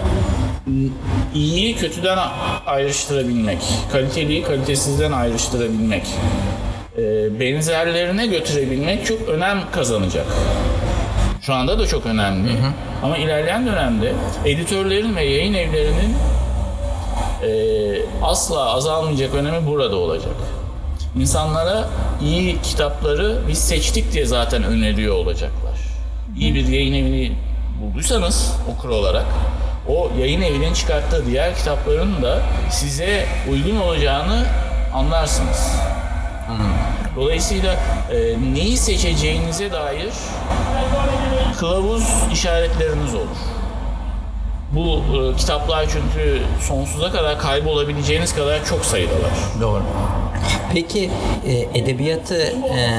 Speaker 4: iyiyi kötüden ayrıştırabilmek, kaliteliyi kalitesizden ayrıştırabilmek, benzerlerine götürebilmek çok önem kazanacak. Şu anda da çok önemli. Ama ilerleyen dönemde editörlerin ve yayın evlerinin asla azalmayacak önemi burada olacak. İnsanlara iyi kitapları biz seçtik diye zaten öneriyor olacaklar. İyi bir yayın evini bulduysanız okur olarak o yayın evinin çıkarttığı diğer kitapların da size uygun olacağını anlarsınız. Dolayısıyla neyi seçeceğinize dair kılavuz işaretleriniz olur. Bu kitaplar çünkü sonsuza kadar kaybolabileceğiniz kadar çok sayıdalar.
Speaker 1: Doğru. Peki edebiyatı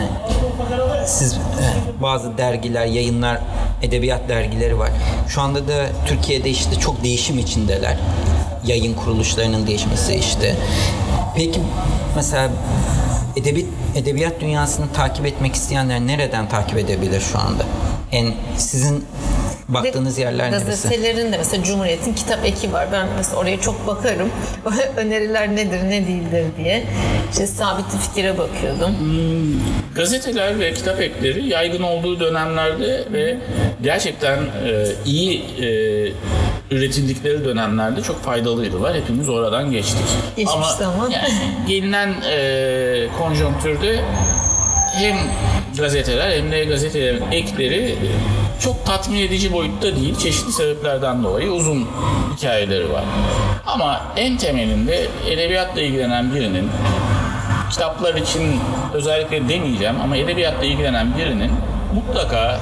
Speaker 1: siz bazı dergiler, yayınlar, edebiyat dergileri var. Şu anda da Türkiye'de işte çok değişim içindeler. Yayın kuruluşlarının değişmesi işte. Peki mesela edebiyat dünyasını takip etmek isteyenler nereden takip edebilir şu anda? Sizin baktığınız yerler neresi?
Speaker 2: Gazetelerin de mesela Cumhuriyet'in kitap eki var. Ben mesela oraya çok bakarım. Öneriler nedir, ne değildir diye. İşte Sabit Fikir'e bakıyordum.
Speaker 4: Gazeteler ve kitap ekleri yaygın olduğu dönemlerde ve gerçekten iyi üretildikleri dönemlerde çok faydalıydılar. Hepimiz oradan geçtik.
Speaker 2: Geçmişti ama.
Speaker 4: Yani gelinen konjonktürde hem gazeteler hem de gazetelerin ekleri çok tatmin edici boyutta değil. Çeşitli sebeplerden dolayı uzun hikayeleri var. Ama en temelinde edebiyatla ilgilenen birinin, kitaplar için özellikle demeyeceğim ama edebiyatla ilgilenen birinin mutlaka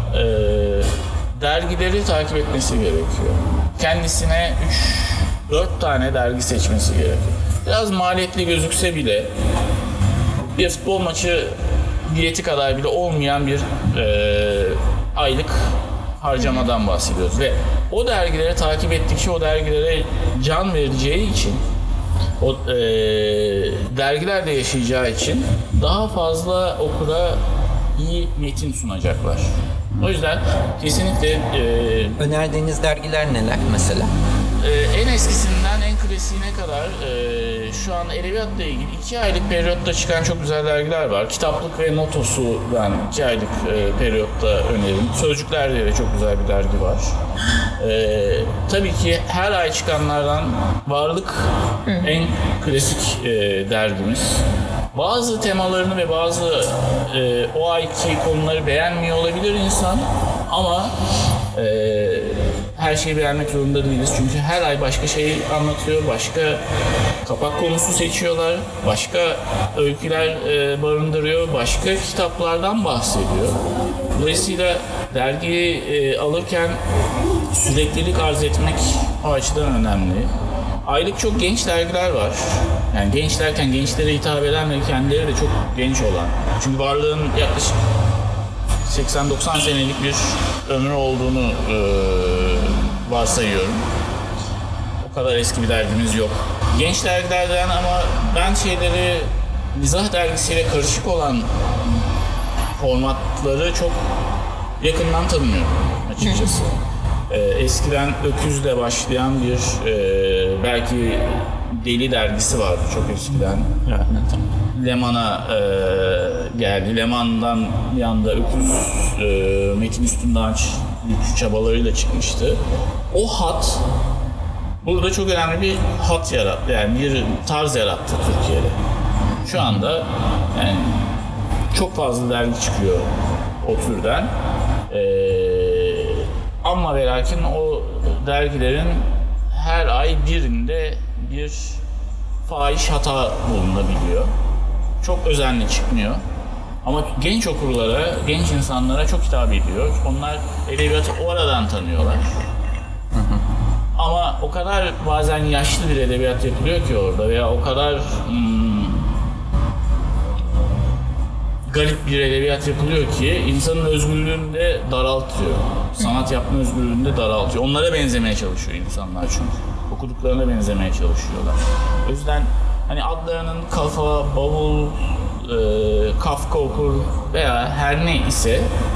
Speaker 4: dergileri takip etmesi gerekiyor. Kendisine 3-4 tane dergi seçmesi gerekiyor. Biraz maliyetli gözükse bile bir futbol maçı bileti kadar bile olmayan bir aylık harcamadan bahsediyoruz ve o dergileri takip ettikçe o dergilere can vereceği için o dergiler de yaşayacağı için daha fazla okura iyi metin sunacaklar. O yüzden kesinlikle
Speaker 1: önerdiğiniz dergiler neler mesela?
Speaker 4: En eskisinden en klasiğine kadar şu an edebiyatla ilgili 2 aylık periyotta çıkan çok güzel dergiler var. Kitaplık ve Notos'u ben 2 aylık periyotta öneririm. Sözcükler diye de çok güzel bir dergi var. Tabii ki her ay çıkanlardan Varlık en klasik dergimiz. Bazı temalarını ve bazı o ayki konuları beğenmiyor olabilir insan ama her şeyi beğenmek zorunda değiliz. Çünkü her ay başka şey anlatıyor, başka kapak konusu seçiyorlar, başka öyküler barındırıyor, başka kitaplardan bahsediyor. Dolayısıyla dergiyi alırken süreklilik arz etmek o açıdan önemli. Aylık çok genç dergiler var. Yani genç derken gençlere hitap eden ve kendileri de çok genç olan. Çünkü varlığın yaklaşık 80-90 senelik bir ömrü olduğunu varsayıyorum. O kadar eski bir dergimiz yok. Genç dergilerden ama ben şeyleri mizah dergisiyle karışık olan formatları çok yakından tanımıyorum açıkçası. Eskiden Öküz'le başlayan bir belki Deli dergisi vardı çok eskiden. Leman'a geldi. Leman'dan bir anda Öküz Metin Üstündaç çabalarıyla çıkmıştı. O hat burada çok önemli bir hat yarattı. Yani bir tarz yarattı Türkiye'de. Şu anda yani çok fazla dergi çıkıyor o türden. Ama ve lakin o dergilerin her ay birinde bir fahiş hata bulunabiliyor. Çok özenli çıkmıyor. Ama genç okurlara, genç insanlara çok hitap ediyor. Onlar edebiyatı oradan tanıyorlar. Ama o kadar bazen yaşlı bir edebiyat yapılıyor ki orada veya o kadar garip bir edebiyat yapılıyor ki insanın özgürlüğünü de daraltıyor. Sanat yapma özgürlüğünü de daraltıyor. Onlara benzemeye çalışıyor insanlar çünkü. Okuduklarına benzemeye çalışıyorlar. O yüzden hani adlarının Kafa, Bavul, Kafka okur veya her ne ise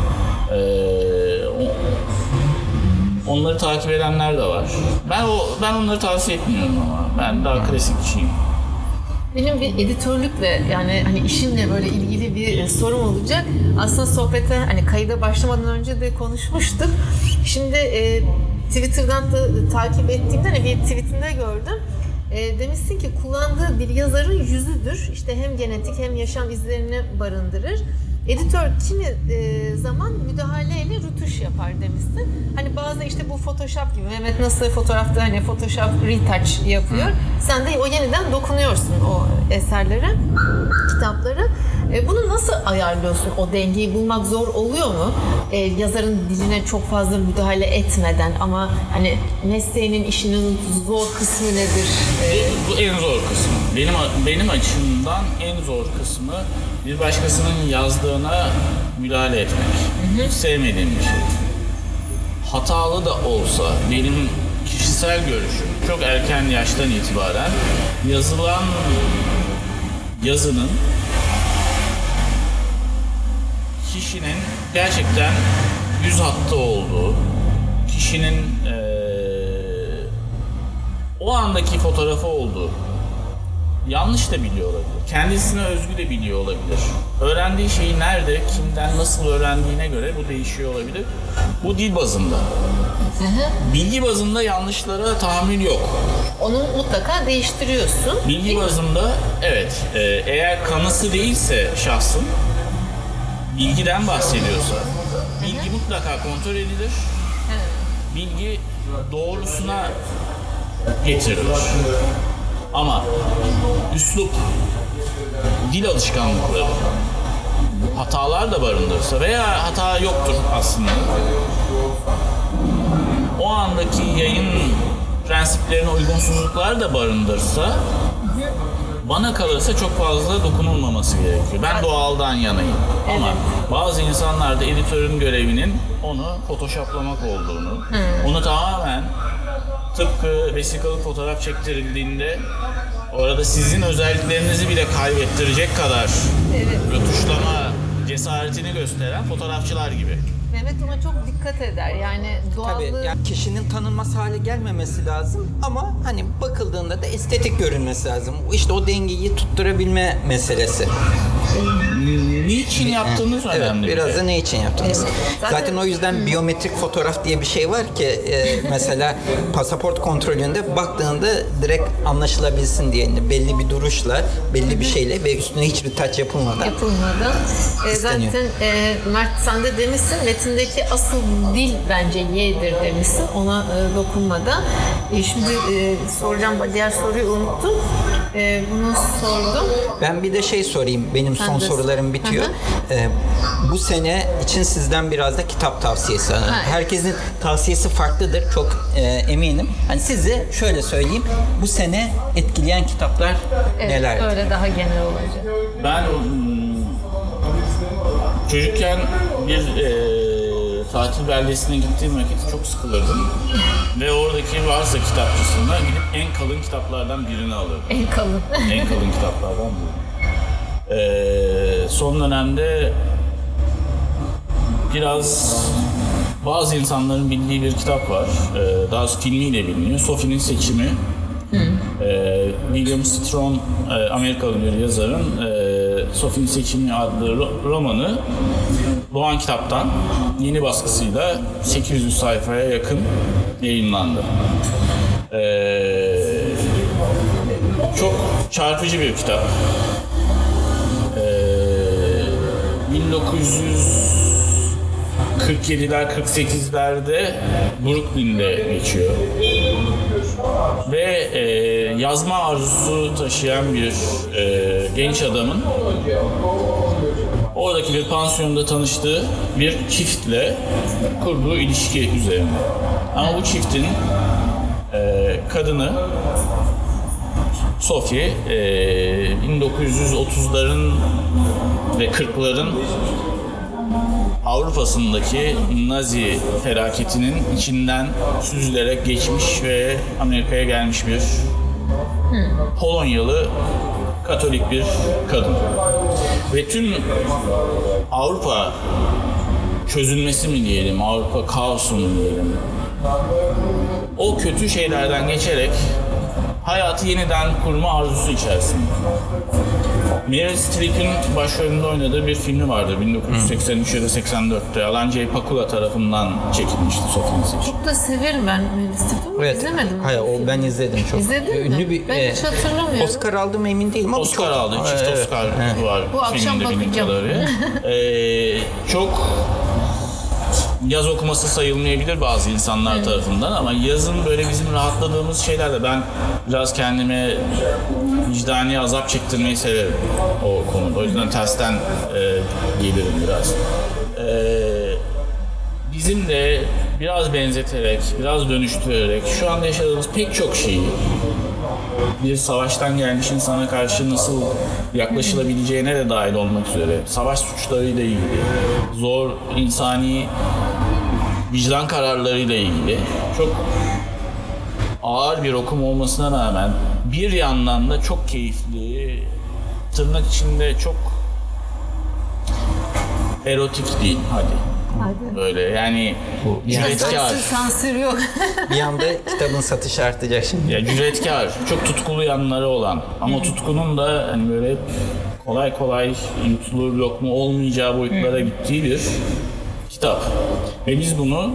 Speaker 4: onları takip edenler de var. Ben onları tavsiye etmiyorum ama ben daha klasikçiyim.
Speaker 2: Benim bir editörlükle yani hani işimle böyle ilgili bir sorum olacak. Aslında sohbete hani kayıda başlamadan önce de konuşmuştuk. Şimdi Twitter'dan da takip ettiğimde hani bir tweetinde gördüm. Demişsin ki kullandığı bir yazarın yüzüdür. İşte hem genetik hem yaşam izlerini barındırır. Editör kimi zaman müdahaleyle rötuş yapar demişsin. Hani bazen işte bu Photoshop gibi Mehmet nasıl fotoğrafta hani Photoshop retouch yapıyor. Sen de o yeniden dokunuyorsun o eserlere, kitaplara. Bunu nasıl ayarlıyorsun? O dengeyi bulmak zor oluyor mu? Yazarın diline çok fazla müdahale etmeden ama hani mesleğinin işinin zor kısmı nedir?
Speaker 4: Bu en zor kısmı. Benim açımdan en zor kısmı bir başkasının yazdığına müdahale etmek. Hiç sevmediğim bir şey. Hatalı da olsa benim kişisel görüşüm çok erken yaştan itibaren yazılan yazının kişinin gerçekten yüz hattı olduğu, kişinin o andaki fotoğrafı olduğu, yanlış da biliyor olabilir. Kendisine özgü de biliyor olabilir. Öğrendiği şeyi nerede, kimden, nasıl öğrendiğine göre bu değişiyor olabilir. Bu dil bazında. Bilgi bazında yanlışlara tahammül yok.
Speaker 2: Onu mutlaka değiştiriyorsun.
Speaker 4: Bilgi bazında evet, eğer kanısı değilse şahsın, bilgiden bahsediyorsa, bilgi mutlaka kontrol edilir. Bilgi doğrusuna getirilir. Ama üslup, dil alışkanlıkları, hatalar da barındırsa veya hata yoktur aslında. O andaki yayın prensiplerine uygunsuzluklar da barındırsa bana kalırsa çok fazla dokunulmaması gerekiyor. Ben doğaldan yanayım. Ama bazı insanlar da editörün görevinin onu photoshoplamak olduğunu, onu tamamen tıpkı vesikalık fotoğraf çektirildiğinde orada sizin özelliklerinizi bile kaybettirecek kadar rötuşlama cesaretini gösteren fotoğrafçılar gibi.
Speaker 2: Mehmet ona çok dikkat eder. Yani doğallığı...
Speaker 5: Tabii yani kişinin tanınmaz hale gelmemesi lazım ama hani bakıldığında da estetik görünmesi lazım. İşte o dengeyi tutturabilme meselesi.
Speaker 4: için yaptığınız önemli.
Speaker 5: Evet, biraz da ne için yaptığınız.
Speaker 2: Evet.
Speaker 5: Zaten o yüzden biyometrik fotoğraf diye bir şey var ki mesela pasaport kontrolünde baktığında direkt anlaşılabilsin diye belli bir duruşla, belli bir şeyle ve üstüne hiçbir touch yapılmadan.
Speaker 2: Zaten Mert sen de demişsin metindeki asıl dil bence Y'dir demişsin ona dokunmadan. Şimdi soracağım diğer soruyu unuttum. Bunu sordum.
Speaker 5: Ben bir de şey sorayım. Benim son sorularım bitiyor. Bu sene için sizden biraz da kitap tavsiyesi. Herkesin tavsiyesi farklıdır. Çok eminim. Hani size şöyle söyleyeyim. Bu sene etkileyen kitaplar neler?
Speaker 2: Öyle daha genel olacak.
Speaker 4: Ben çocukken bir tatil beldesine gittiğim vakit çok sıkılırdım. Ve oradaki varsa kitapçısında gidip en kalın kitaplardan birini alırdım.
Speaker 2: En kalın.
Speaker 4: En kalın kitaplardan birini. Son dönemde biraz bazı insanların bildiği bir kitap var. Daha doğrusu filmiyle biliniyor. Sophie'nin Seçimi. William Strong, Amerikalı bir yazarın Sophie'nin Seçimi adlı romanı Doğan Kitap'tan yeni baskısıyla 800 sayfaya yakın yayınlandı. Çok çarpıcı bir kitap. 1947'ler 48'lerde Brooklyn'de geçiyor. Ve yazma arzusu taşıyan bir genç adamın oradaki bir pansiyonda tanıştığı bir çiftle kurduğu ilişki üzerine. Ama bu çiftin kadını Sophie 1930'ların ve 40'ların Avrupa'sındaki Nazi felaketinin içinden süzülerek geçmiş ve Amerika'ya gelmiş bir Polonyalı Katolik bir kadın. Ve tüm Avrupa çözülmesi mi diyelim, Avrupa kaosu mu diyelim, o kötü şeylerden geçerek hayatı yeniden kurma arzusu içerisinde. Meryl Streep'in başrolünde oynadığı bir filmi vardı 1983 ya da 84'te. Alan J. Pakula tarafından çekilmişti Sophie'nin Seçimi.
Speaker 2: Çok da severim ben Meryl Streep'i.
Speaker 5: Evet.
Speaker 2: İzlemedim.
Speaker 5: Hayır, ben izledim çok.
Speaker 2: İzledin
Speaker 5: ünlü
Speaker 2: mi?
Speaker 5: bir,
Speaker 2: Ben hiç hatırlamıyorum.
Speaker 5: Oscar aldı mı emin değilim ama
Speaker 4: Oscar aldı. Çift Oscar var.
Speaker 2: Bu akşam bakacağım.
Speaker 4: Çok yaz okuması sayılmayabilir bazı insanlar tarafından ama yazın böyle bizim rahatladığımız şeylerle ben biraz kendime vicdani azap çektirmeyi severim o konuda. O yüzden tersten gelirim biraz. Bizim de biraz benzeterek, biraz dönüştürerek şu anda yaşadığımız pek çok şeyi bir savaştan gelmiş insana karşı nasıl yaklaşılabileceğine de dahil olmak üzere savaş suçlarıyla ilgili, zor insani vicdan kararlarıyla ilgili çok ağır bir okum olmasına rağmen bir yandan da çok keyifli, tırnak içinde çok erotik değil hadi. Böyle yani cüretkar.
Speaker 2: Sansür yok.
Speaker 5: bir anda kitabın satışı artacak şimdi.
Speaker 4: Ya cüretkar, çok tutkulu yanları olan ama tutkunun da hani böyle kolay kolay yutulur lokma olmayacağı boyutlara gittiği bir kitap. Ve biz bunu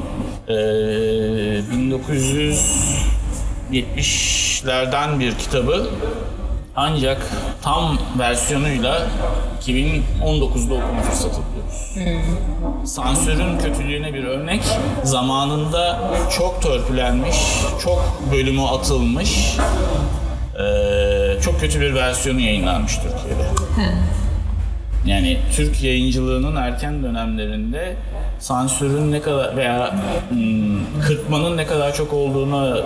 Speaker 4: 1970'lerden bir kitabı ancak tam versiyonuyla 2019'da okuma fırsatı buluyoruz. Sansürün kötülüğüne bir örnek, zamanında çok törpülenmiş, çok bölümü atılmış, çok kötü bir versiyonu yayınlanmış Türkiye'de. Yani Türk yayıncılığının erken dönemlerinde sansürün ne kadar veya kırpmanın ne kadar çok olduğunu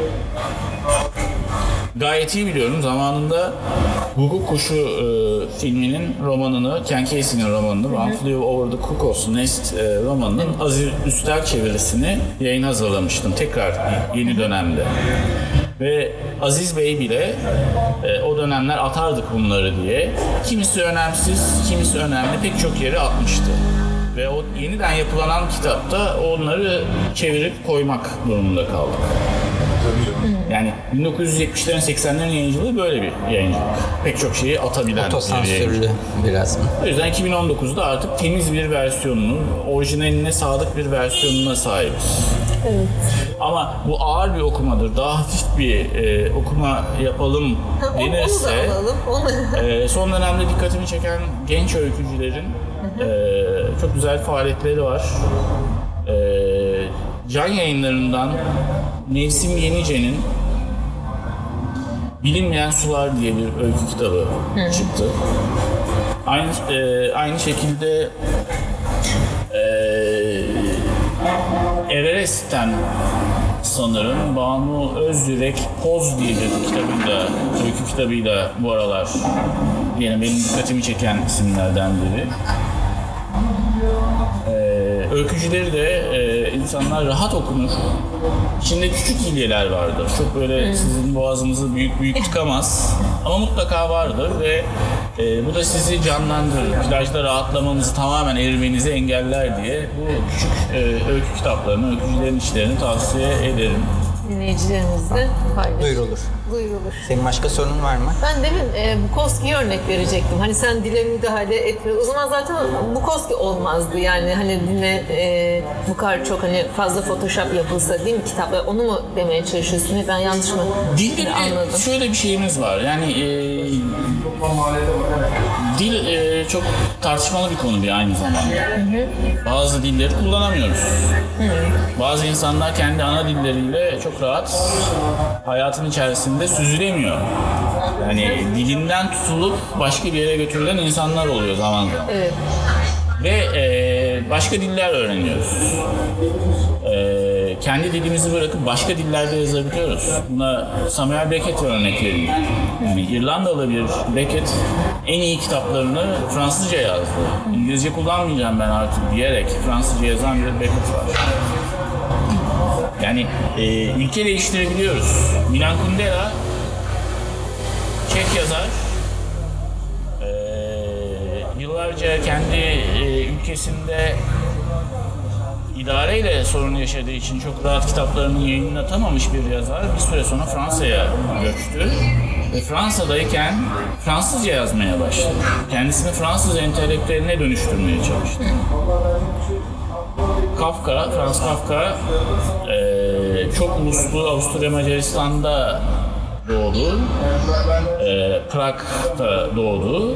Speaker 4: gayet iyi biliyorum. Zamanında Guguk Kuşu filminin romanını, Ken Kesey'nin romanını, One Flew Over the Cuckoo's Nest romanının Aziz Üstel çevirisini yayın hazırlamıştım tekrar yeni dönemde. Ve Aziz Bey bile o dönemler atardık bunları diye. Kimisi önemsiz, kimisi önemli pek çok yere atmıştı. Ve o yeniden yapılanan kitapta onları çevirip koymak durumunda kaldık. Yani 1970'lerin 80'lerin yayıncılığı böyle bir yayıncılık. Pek çok şeyi atabilen bir
Speaker 5: otosansürlü biraz mı?
Speaker 4: O yüzden 2019'da artık temiz bir versiyonunu, orijinaline sadık bir versiyonuna sahibiz.
Speaker 2: Evet.
Speaker 4: Ama bu ağır bir okumadır. Daha hafif bir okuma yapalım denirse son dönemde dikkatimi çeken genç öykücülerin çok güzel faaliyetleri var. Can Yayınları'ndan Nevsim Yenice'nin Bilinmeyen Sular diye bir öykü kitabı çıktı. Aynı şekilde Everest'ten sanırım Banu Özyürek Poz diye bir kitabıyla, öykü kitabıyla bu aralar yine benim dikkatimi çeken isimlerden biri. Öykücüleri de insanlar rahat okunur. İçinde küçük hilyeler vardır. Çok böyle sizin boğazınızı büyük tıkamaz. Ama mutlaka vardır ve bu da sizi canlandırır. Plajda rahatlamanızı, tamamen erimenizi engeller diye bu küçük öykü kitaplarını, öykücülerin işlerini tavsiye ederim.
Speaker 2: Dinleyicilerimizle paylaşın.
Speaker 5: Duyurulur. Senin başka sorunun var mı?
Speaker 2: Ben demin Bukowski'ye örnek verecektim. Hani sen dile müdahale etme. O zaman zaten Bukowski olmazdı. Yani hani dile bu kadar çok hani fazla Photoshop yapılsa değil mi kitaplar? Onu mu demeye çalışıyorsun? Ben yanlış mı anladım?
Speaker 4: Şöyle bir şeyimiz var. Yani dil çok tartışmalı bir konu bir aynı zamanda. Bazı dilleri kullanamıyoruz. Bazı insanlar kendi ana dilleriyle çok rahat hayatın içerisinde süzülemiyor. Yani dilinden tutulup başka bir yere götürülen insanlar oluyor zaman zaman.
Speaker 2: Evet.
Speaker 4: Ve başka diller öğreniyoruz. Kendi dilimizi bırakıp başka dillerde yazabiliyoruz. Buna Samuel Beckett örnek vereyim. Yani İrlandalı bir Beckett en iyi kitaplarını Fransızca yazdı. İngilizce kullanmayacağım ben artık diyerek Fransızca yazan bir Beckett var. Yani ülke değiştirebiliyoruz. Milan Kundera Çek yazar. Yıllarca kendi ülkesinde idareyle sorun yaşadığı için çok rahat kitaplarını yayınlatamamış bir yazar bir süre sonra Fransa'ya göçtü. Ve Fransa'dayken Fransızca yazmaya başladı. Kendisini Fransız entelektüeline dönüştürmeye çalıştı. Franz Kafka çok uluslu Avusturya Macaristan'da doğdu. Prag'da doğdu.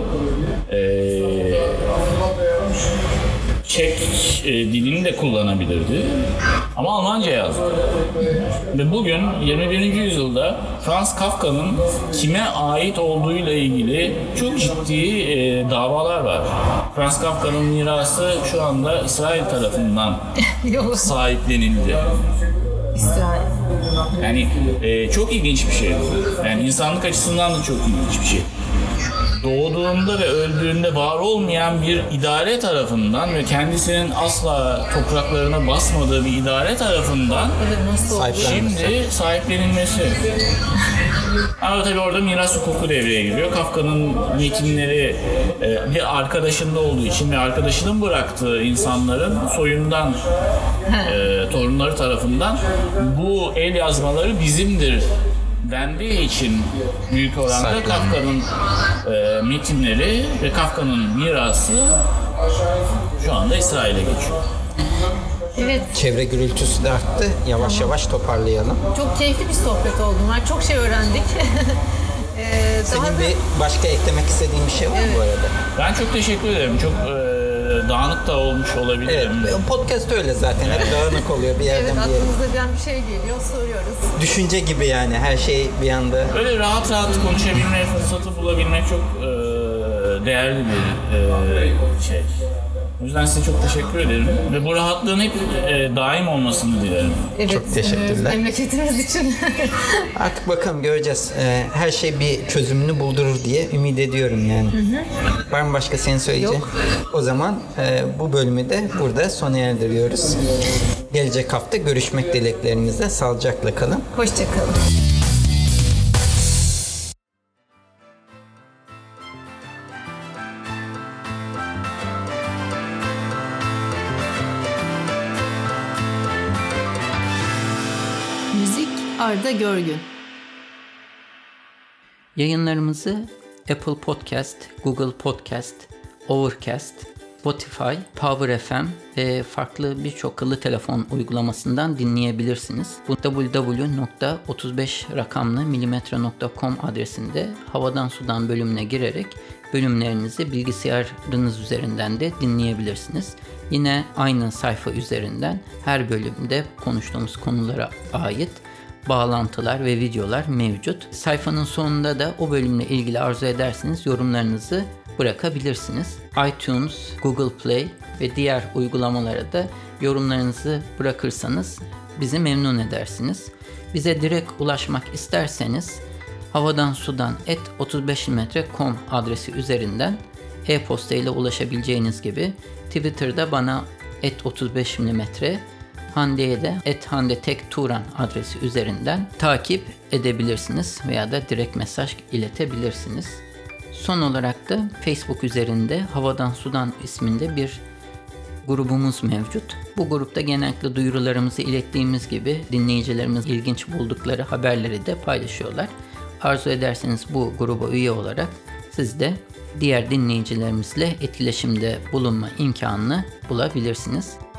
Speaker 4: Çek dilini de kullanabilirdi. Ama Almanca yazdı. Ve bugün 21. yüzyılda Franz Kafka'nın kime ait olduğuyla ilgili çok ciddi davalar var. Franz Kafka'nın mirası şu anda İsrail tarafından sahiplenildi.
Speaker 2: İsrail.
Speaker 4: Yani çok ilginç bir şey. Yani insanlık açısından da çok ilginç bir şey. Doğduğunda ve öldüğünde var olmayan bir idare tarafından ve kendisinin asla topraklarına basmadığı bir idare tarafından şimdi sahiplenilmesi. Ama tabii orada miras hukuku devreye giriyor. Kafka'nın metinleri bir arkadaşında olduğu için ve arkadaşının bıraktığı insanların soyundan torunları tarafından bu el yazmaları bizimdir dendiği için büyük oranda Kafka'nın metinleri ve Kafka'nın mirası şu anda İsrail'e geçiyor.
Speaker 2: Evet.
Speaker 5: Çevre gürültüsü de arttı. Yavaş yavaş toparlayalım.
Speaker 2: Çok keyifli bir sohbet oldu. Çok şey öğrendik.
Speaker 5: Senin bir başka eklemek istediğin bir şey var mı bu arada?
Speaker 4: Ben çok teşekkür ederim. Çok dağınık da olmuş olabilirim.
Speaker 5: Evet, podcast öyle zaten. Hep dağınık oluyor bir yerden bir yere.
Speaker 2: Evet, aklımıza bir şey geliyor, soruyoruz.
Speaker 5: Düşünce gibi yani her şey bir anda.
Speaker 4: Böyle rahat konuşabilme fırsatı bulabilmek çok değerli bir şey. O yüzden size çok teşekkür ederim. Ve bu rahatlığın hep daim olmasını dilerim.
Speaker 2: Evet,
Speaker 5: çok teşekkürler.
Speaker 2: Memleketimiz için.
Speaker 5: Artık bakalım göreceğiz. Her şey bir çözümünü buldurur diye ümit ediyorum yani. Var mı başka senin söyleyeceğin?
Speaker 2: Yok.
Speaker 5: O zaman bu bölümü de burada sona erdiriyoruz. Gelecek hafta görüşmek dileklerimizle. Sağlıcakla kalın.
Speaker 2: Hoşçakalın. Müzik Arda Görgün.
Speaker 1: Yayınlarımızı Apple Podcast, Google Podcast, Overcast, Spotify, Power FM ve farklı birçok akıllı telefon uygulamasından dinleyebilirsiniz. Bu www.35rakamlı-mm.com adresinde Havadan Sudan bölümüne girerek bölümlerinizi bilgisayarınız üzerinden de dinleyebilirsiniz. Yine aynı sayfa üzerinden her bölümde konuştuğumuz konulara ait bağlantılar ve videolar mevcut. Sayfanın sonunda da o bölümle ilgili arzu ederseniz yorumlarınızı bırakabilirsiniz. iTunes, Google Play ve diğer uygulamalara da yorumlarınızı bırakırsanız bizi memnun edersiniz. Bize direkt ulaşmak isterseniz havadansudan@35mm.com adresi üzerinden e-posta ile ulaşabileceğiniz gibi Twitter'da bana @35mm, Hande'ye de @handetekturan adresi üzerinden takip edebilirsiniz veya da direkt mesaj iletebilirsiniz. Son olarak da Facebook üzerinde Havadan Sudan isminde bir grubumuz mevcut. Bu grupta genellikle duyurularımızı ilettiğimiz gibi dinleyicilerimiz ilginç buldukları haberleri de paylaşıyorlar. Arzu ederseniz bu gruba üye olarak siz de diğer dinleyicilerimizle etkileşimde bulunma imkanını bulabilirsiniz.